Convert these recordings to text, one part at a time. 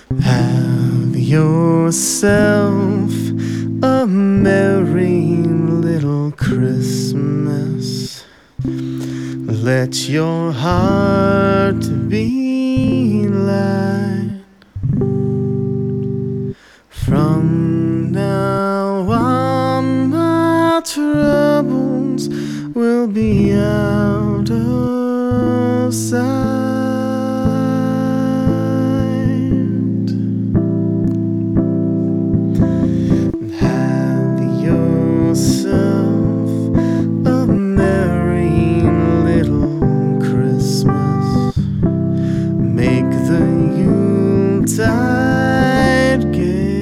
Have yourself a merry little Christmas. Let your heart be light. From now on, my troubles will be out of sight. Have yourself a merry little Christmas. Make the Yuletide gay.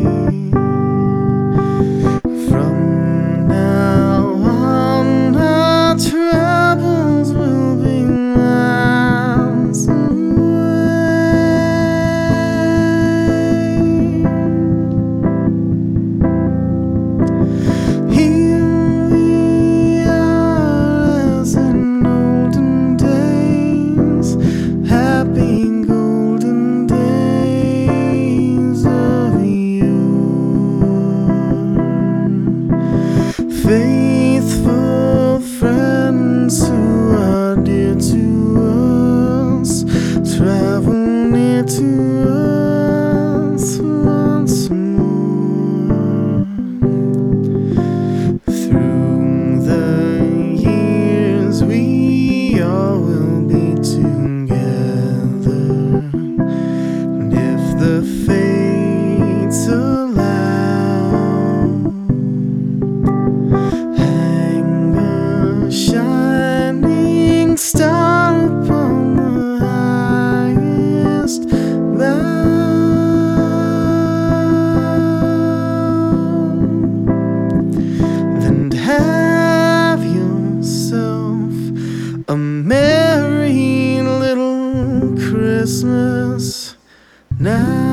From now on, our troubles will be miles away. Here we are as in olden days, happy golden days of yore. Faithful friends who are dear to us, travel near to us once more. Through the years we all will be together, and if the fates allow, hang a shining star upon the highest bough. Then have yourself a merry little Christmas now.